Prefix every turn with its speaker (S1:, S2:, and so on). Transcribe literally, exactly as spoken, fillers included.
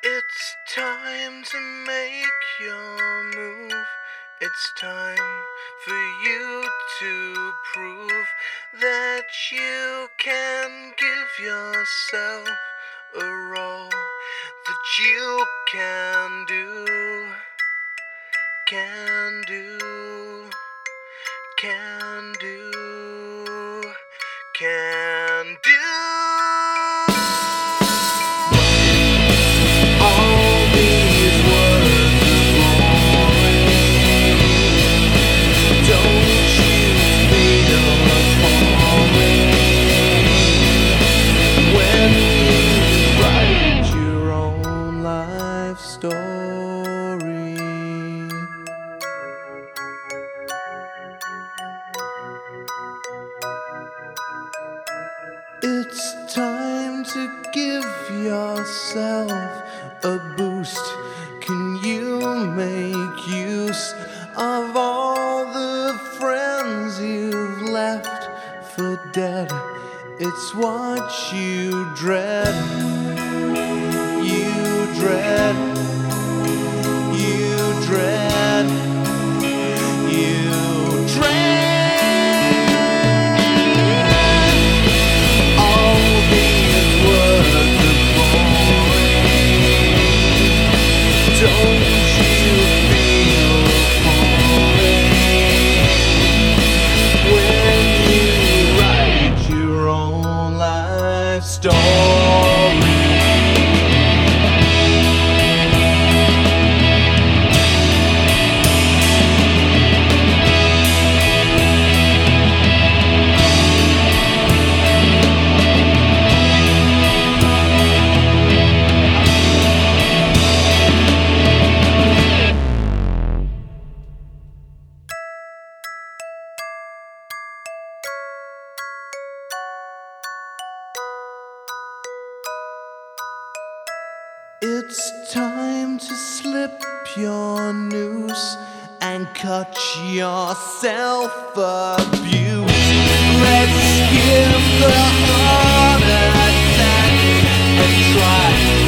S1: It's time to make your move. It's time for you to prove that you can give yourself a role, that you can do, can do, can do, can do. Story. It's time to give yourself a boost. Can you make use of all the friends you've left for dead? It's what you dread. You dread. You dread, you dread. All these words are boring. Don't you feel boring when you write your own life story? It's time to slip your noose and cut yourself abuse. Let's give the heart attack and try